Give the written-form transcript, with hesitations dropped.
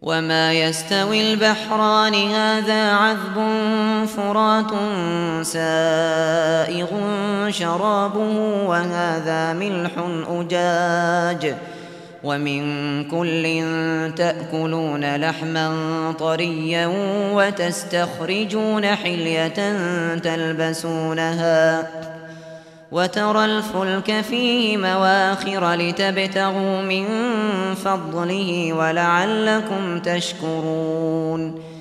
وما يستوي البحران هذا عذب فرات سائغ شرابه وهذا ملح أجاج ومن كل تأكلون لحما طريا وتستخرجون حلية تلبسونها وترى الفلك فيه مواخر لتبتغوا من فضله ولعلكم تشكرون